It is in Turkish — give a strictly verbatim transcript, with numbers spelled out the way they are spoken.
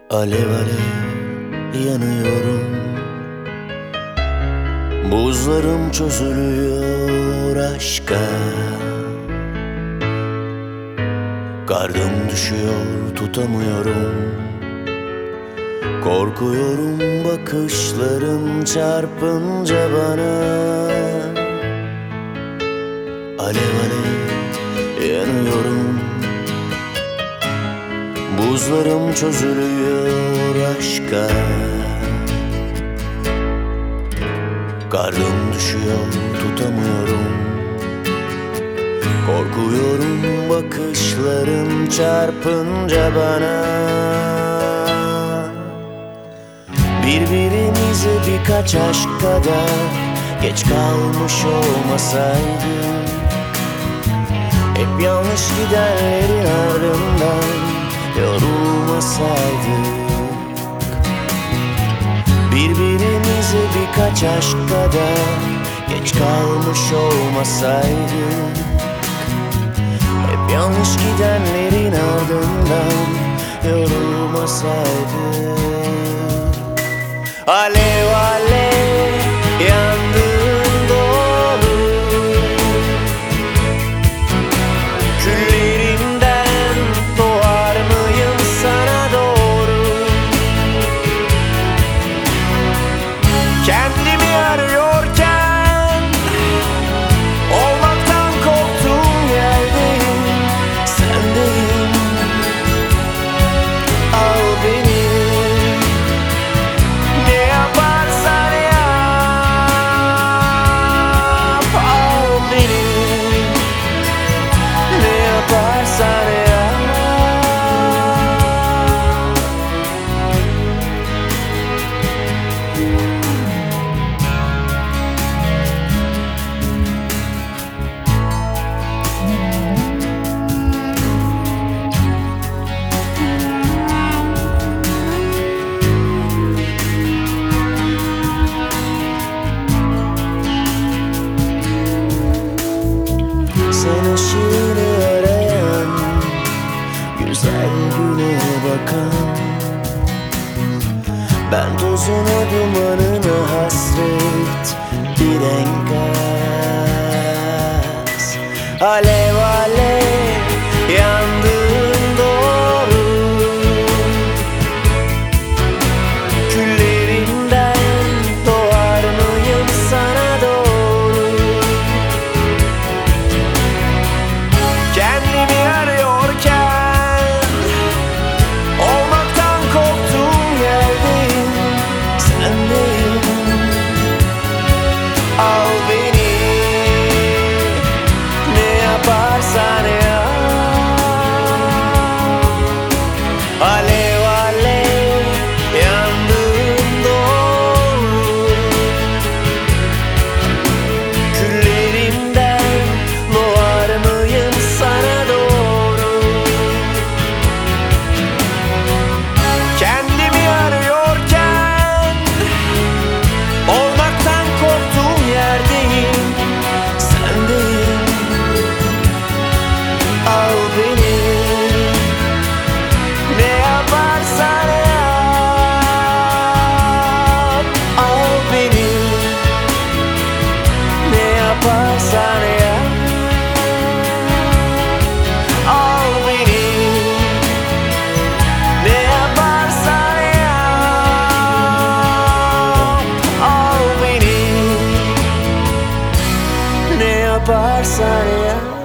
Alev alev yanıyorum, buzlarım çözülüyor aşka. Kardım düşüyor, tutamıyorum. Korkuyorum bakışların çarpınca bana. Alev alev yanıyorum, buzlarım çözülüyor aşka. Kardım düşüyor, tutamıyorum. Korkuyorum bakışların çarpınca bana. Birbirimize birkaç aşk kadar geç kalmış olmasaydık, hep yanlış gidenlerin ardından yorulmasaydık. Birbirimize birkaç aşk kadar geç kalmış olmasaydık, hep yanlış gidenlerin ardından yorulmasaydık. Alev alev yandığın doğru, küllerinden doğar mıyım sana doğru? Kendimi arıyorken olmaktan korktuğum yerdeyim, sendeyim. Al beni, ne yaparsan yap. Al beni, ne yaparsan yap. Sen ışığını arayan, güzel güne bakan, ben tozuna dumanına hasret bir enkaz. Alev alev yandığın doğru, küllerinden doğar mıyım sana doğru? Kendimi arıyorken olmaktan korktuğum yerdeyim, sendeyim. Al beni, ne yaparsan yap. Alev alev yandığın doğru, küllerimden doğar mıyım sana doğru? Kendimi arıyorken olmaktan korktuğum yerdeyim, sendeyim. Al beni, ne yaparsan yap. Al beni, ne yaparsan yap. Al beni, ne yaparsan yap. Al beni, ne yaparsan yap.